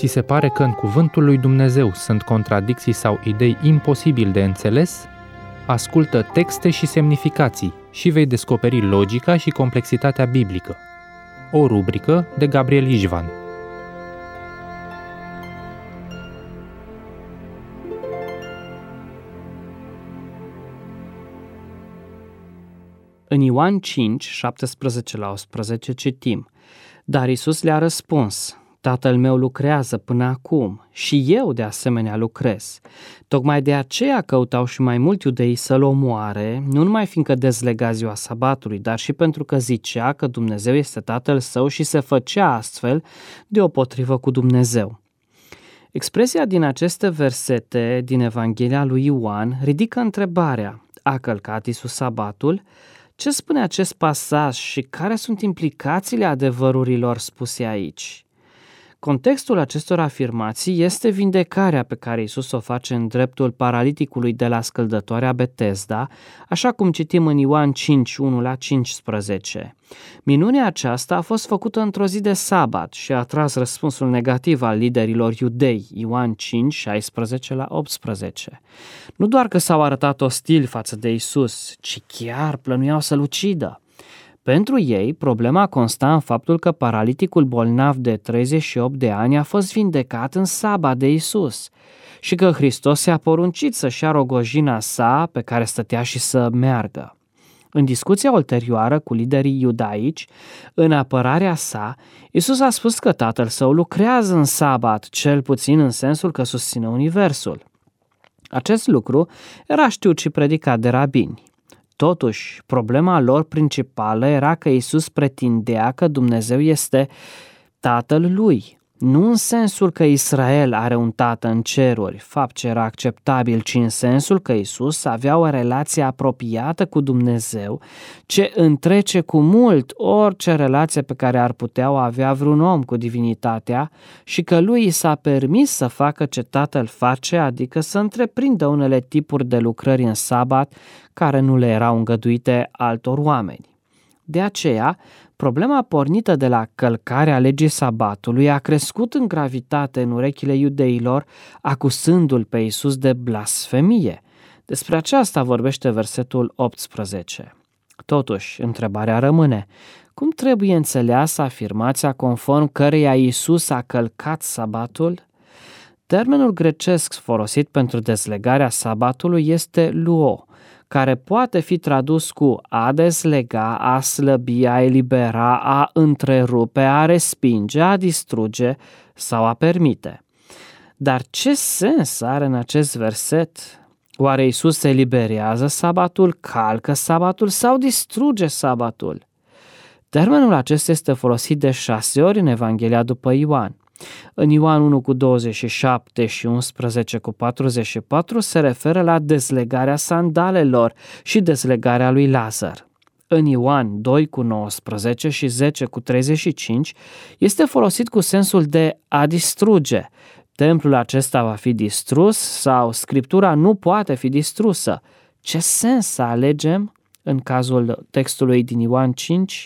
Ți se pare că în cuvântul lui Dumnezeu sunt contradicții sau idei imposibil de înțeles? Ascultă texte și semnificații și vei descoperi logica și complexitatea biblică. O rubrică de Gabriel Ișvan. În Ioan 5, 17-18 citim: Dar Iisus le-a răspuns: Tatăl meu lucrează până acum și eu de asemenea lucrez. Tocmai de aceea căutau și mai mulți iudei să-l omoare, nu numai fiindcă dezlega ziua sabatului, dar și pentru că zicea că Dumnezeu este Tatăl său și se făcea astfel deopotrivă cu Dumnezeu. Expresia din aceste versete din Evanghelia lui Ioan ridică întrebarea: a călcat Iisus sabatul? Ce spune acest pasaj și care sunt implicațiile adevărurilor spuse aici? Contextul acestor afirmații este vindecarea pe care Iisus o face în dreptul paraliticului de la scăldătoarea Betesda, așa cum citim în Ioan 5, 1-15. Minunea aceasta a fost făcută într-o zi de sabat și a atras răspunsul negativ al liderilor iudei, Ioan 5, 16-18. Nu doar că s-au arătat ostili față de Iisus, ci chiar plănuiau să-l ucidă. Pentru ei, problema consta în faptul că paraliticul bolnav de 38 de ani a fost vindecat în sabat de Iisus și că Hristos i-a poruncit să-și ia rogojina sa pe care stătea și să meargă. În discuția ulterioară cu liderii iudaici, în apărarea sa, Iisus a spus că Tatăl său lucrează în sabat, cel puțin în sensul că susține universul. Acest lucru era știut și predicat de rabini. Totuși, problema lor principală era că Iisus pretindea că Dumnezeu este Tatăl lui, nu în sensul că Israel are un tată în ceruri, fapt ce era acceptabil, ci în sensul că Iisus avea o relație apropiată cu Dumnezeu, ce întrece cu mult orice relație pe care ar putea o avea vreun om cu divinitatea și că lui i s-a permis să facă ce Tatăl face, adică să întreprindă unele tipuri de lucrări în sabat care nu le erau îngăduite altor oameni. De aceea, problema pornită de la călcarea legii sabatului a crescut în gravitate în urechile iudeilor, acuzându-l pe Iisus de blasfemie. Despre aceasta vorbește versetul 18. Totuși, întrebarea rămâne: cum trebuie înțeleasă afirmația conform căreia Iisus a călcat sabatul? Termenul grecesc folosit pentru dezlegarea sabatului este luo, care poate fi tradus cu a dezlega, a slăbi, a elibera, a întrerupe, a respinge, a distruge sau a permite. Dar ce sens are în acest verset? Oare Iisus eliberează sabatul, calcă sabatul sau distruge sabatul? Termenul acesta este folosit de 6 ori în Evanghelia după Ioan. În Ioan 1 cu 27 și 11 cu 44 se referă la dezlegarea sandalelor și dezlegarea lui Lazar. În Ioan 2 cu 19 și 10 cu 35 este folosit cu sensul de a distruge. Templul acesta va fi distrus sau Scriptura nu poate fi distrusă. Ce sens să alegem în cazul textului din Ioan 5?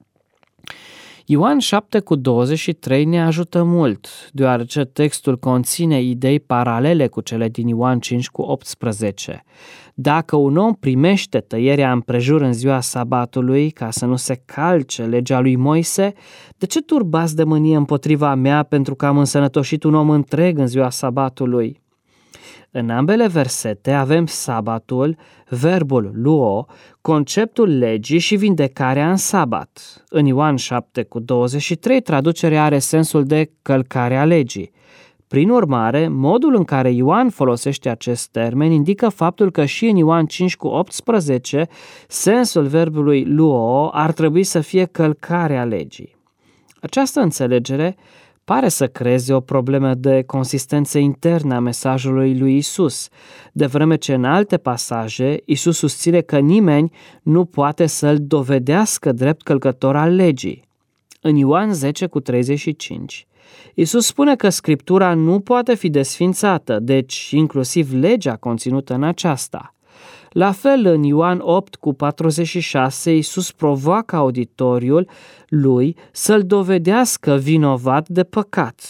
Ioan 7 cu 23 ne ajută mult, deoarece textul conține idei paralele cu cele din Ioan 5 cu 18. Dacă un om primește tăierea împrejur în ziua sabatului ca să nu se calce legea lui Moise, de ce turbați de mânie împotriva mea pentru că am însănătoșit un om întreg în ziua sabatului? În ambele versete avem sabatul, verbul luo, conceptul legii și vindecarea în sabat. În Ioan 7 cu 23 traducerea are sensul de călcarea legii. Prin urmare, modul în care Ioan folosește acest termen indică faptul că și în Ioan 5 cu 18 sensul verbului luo ar trebui să fie călcarea legii. Această înțelegere pare să creeze o problemă de consistență internă a mesajului lui Isus, de vreme ce în alte pasaje Isus susține că nimeni nu poate să-l dovedească drept călcător al legii. În Ioan 10 cu 35, Isus spune că Scriptura nu poate fi desfințată, deci inclusiv legea conținută în aceasta. La fel, în Ioan 8 cu 46, Iisus provoacă auditoriul lui să-l dovedească vinovat de păcat.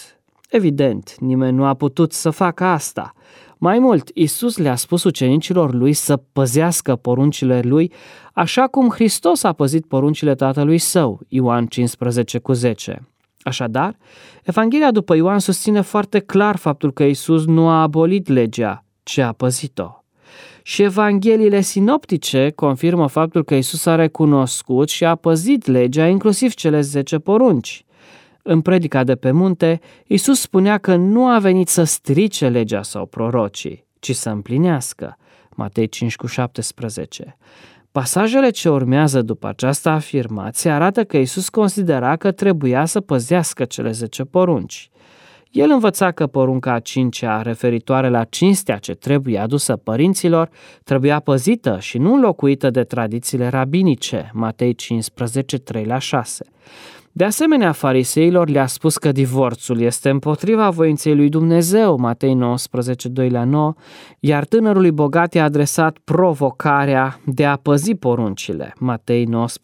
Evident, nimeni nu a putut să facă asta. Mai mult, Iisus le-a spus ucenicilor lui să păzească poruncile lui, așa cum Hristos a păzit poruncile Tatălui Său, Ioan 15:10. Așadar, Evanghelia după Ioan susține foarte clar faptul că Iisus nu a abolit legea, ci a păzit-o. Și Evangheliile sinoptice confirmă faptul că Iisus a recunoscut și a păzit legea, inclusiv cele 10 porunci. În predica de pe munte, Iisus spunea că nu a venit să strice legea sau prorocii, ci să împlinească. Matei 5:17. Pasajele ce urmează după această afirmație arată că Iisus considera că trebuia să păzească cele 10 porunci. El învăța că porunca a 5-a, referitoare la cinstea ce trebuie adusă părinților, trebuia păzită și nu înlocuită de tradițiile rabinice, Matei 15:3-6. De asemenea, fariseilor le-a spus că divorțul este împotriva voinței lui Dumnezeu, Matei 19:2-9, iar tânărului bogat i-a adresat provocarea de a păzi poruncile, Matei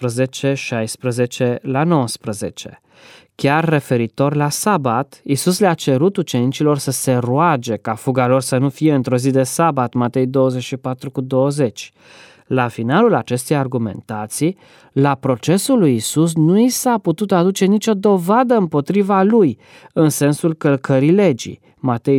19:16-19. Chiar referitor la sabat, Iisus le-a cerut ucenicilor să se roage ca fuga lor să nu fie într-o zi de sabat, Matei 24:20. La finalul acestei argumentații, la procesul lui Iisus nu i s-a putut aduce nicio dovadă împotriva lui, în sensul călcării legii, Matei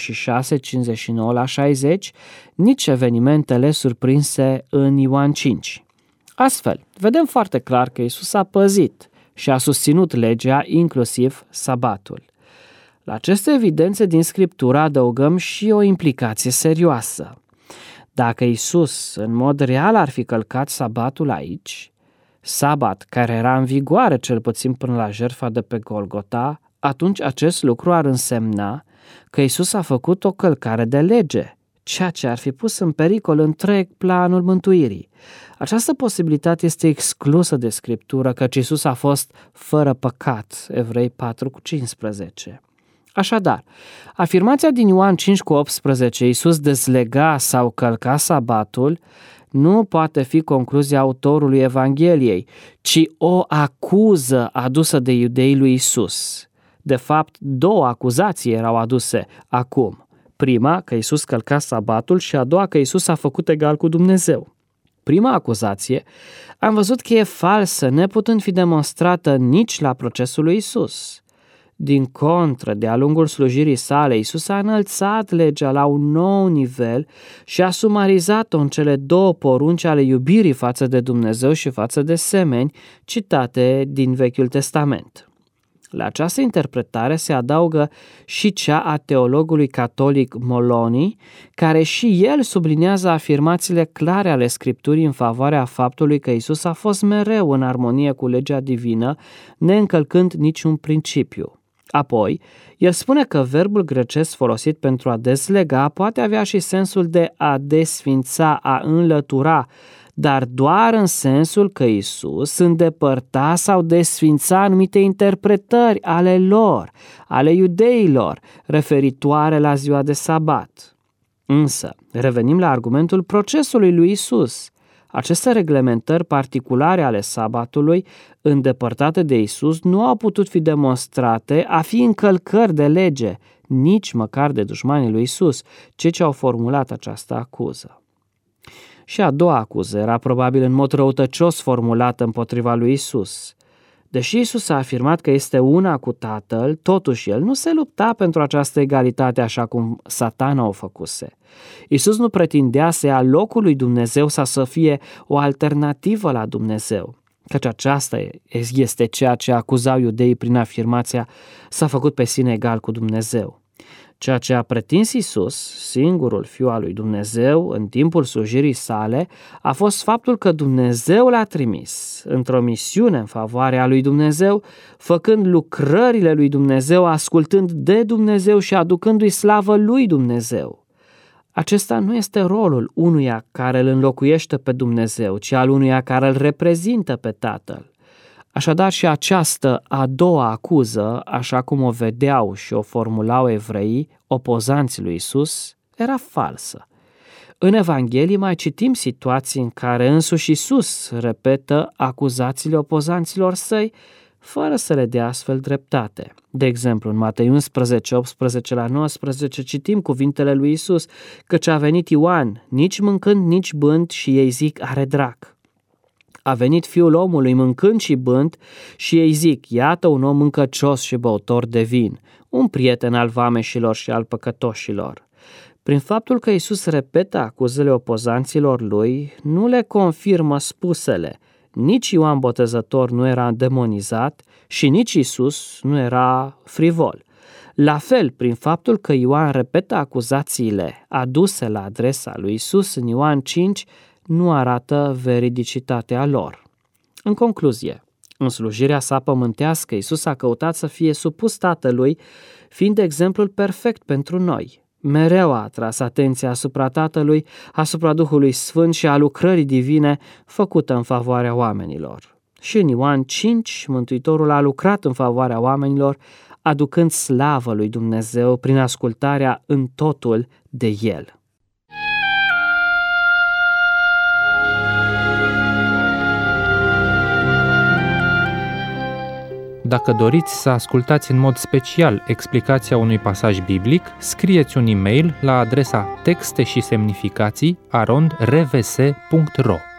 26:59-60, nici evenimentele surprinse în Ioan 5. Astfel, vedem foarte clar că Iisus a păzit și a susținut legea, inclusiv sabatul. La aceste evidențe din Scriptură adăugăm și o implicație serioasă. Dacă Iisus în mod real ar fi călcat sabatul aici, sabat care era în vigoare cel puțin până la jertfa de pe Golgota, atunci acest lucru ar însemna că Iisus a făcut o călcare de lege, ceea ce ar fi pus în pericol întreg planul mântuirii. Această posibilitate este exclusă de Scriptură, căci Iisus a fost fără păcat, Evrei 4:15. Așadar, afirmația din Ioan 5:18, Iisus dezlega sau călca sabatul, nu poate fi concluzia autorului Evangheliei, ci o acuză adusă de iudeii lui Iisus. De fapt, două acuzații erau aduse acum. Prima, că Iisus călca sabatul, și a doua, că Iisus a făcut egal cu Dumnezeu. Prima acuzație am văzut că e falsă, neputând fi demonstrată nici la procesul lui Iisus. Din contră, de-a lungul slujirii sale, Iisus a înălțat legea la un nou nivel și a sumarizat-o în cele două porunci ale iubirii față de Dumnezeu și față de semeni, citate din Vechiul Testament. La această interpretare se adaugă și cea a teologului catolic Moloni, care și el subliniază afirmațiile clare ale Scripturii în favoarea faptului că Iisus a fost mereu în armonie cu legea divină, neîncălcând niciun principiu. Apoi, el spune că verbul grecesc folosit pentru a dezlega poate avea și sensul de a desfința, a înlătura, dar doar în sensul că Iisus îndepărta sau desfința anumite interpretări ale lor, ale iudeilor, referitoare la ziua de sabat. Însă, revenim la argumentul procesului lui Iisus. Aceste reglementări particulare ale sabatului, îndepărtate de Iisus, nu au putut fi demonstrate a fi încălcări de lege, nici măcar de dușmanii lui Iisus, cei ce au formulat această acuză. Și a doua acuză era probabil în mod răutăcios formulată împotriva lui Iisus. Deși Iisus a afirmat că este una cu Tatăl, totuși el nu se lupta pentru această egalitate așa cum Satana o făcuse. Iisus nu pretindea să ia locul lui Dumnezeu sau să fie o alternativă la Dumnezeu, căci aceasta este ceea ce acuzau iudeii prin afirmația s-a făcut pe sine egal cu Dumnezeu. Ceea ce a pretins Iisus, singurul Fiu al lui Dumnezeu, în timpul slujirii sale, a fost faptul că Dumnezeu l-a trimis într-o misiune în favoarea lui Dumnezeu, făcând lucrările lui Dumnezeu, ascultând de Dumnezeu și aducându-i slavă lui Dumnezeu. Acesta nu este rolul unuia care îl înlocuiește pe Dumnezeu, ci al unuia care îl reprezintă pe Tatăl. Așadar și această a doua acuză, așa cum o vedeau și o formulau evreii, opozanții lui Iisus, era falsă. În Evanghelii mai citim situații în care însuși Iisus repetă acuzațiile opozanților săi, fără să le dea astfel dreptate. De exemplu, în Matei 11, 18 la 19, citim cuvintele lui Iisus, căci a venit Ioan, nici mâncând, nici bând, și ei zic, are drac. A venit Fiul omului mâncând și bând și ei zic, iată un om mâncăcios și băutor de vin, un prieten al vameșilor și al păcătoșilor. Prin faptul că Iisus repetă acuzele opozanților lui, nu le confirmă spusele. Nici Ioan Botezător nu era demonizat și nici Iisus nu era frivol. La fel, prin faptul că Ioan repetă acuzațiile aduse la adresa lui Iisus în Ioan 5, nu arată veridicitatea lor. În concluzie, în slujirea sa pământească, Iisus a căutat să fie supus Tatălui, fiind exemplul perfect pentru noi. Mereu a atras atenția asupra Tatălui, asupra Duhului Sfânt și a lucrării divine făcută în favoarea oamenilor. Și în Ioan 5, Mântuitorul a lucrat în favoarea oamenilor, aducând slavă lui Dumnezeu prin ascultarea în totul de El. Dacă doriți să ascultați în mod special explicația unui pasaj biblic, scrieți un e-mail la adresa texte și semnificații @rvs.ro.